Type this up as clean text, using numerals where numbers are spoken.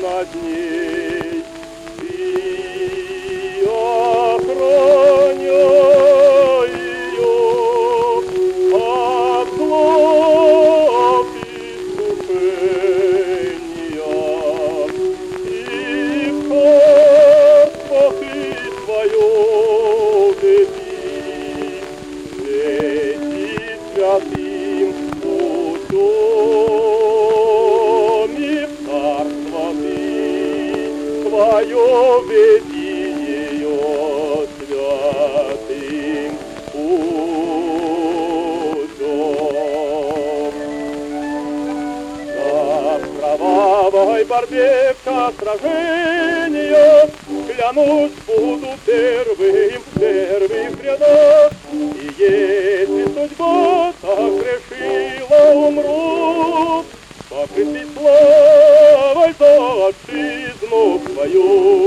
над ней. Ты охраняй ее от злоб искушения, и в царство ты свое веди святым путем, и в царство ты свое веди ее святым путем. Да в кровавой борьбе вся сражения, клянусь, буду первым в первых рядах. И если судьба так решила, умру, покрытый славой за отчизну свою.